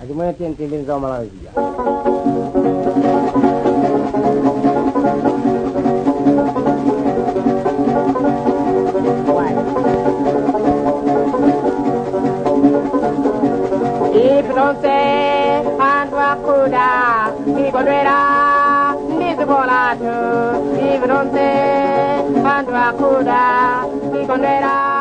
aji mo tin tin din zo Malaysia Ifronte andwa kuda igondwera ndizibolatu Ifronte andwa kuda igondwera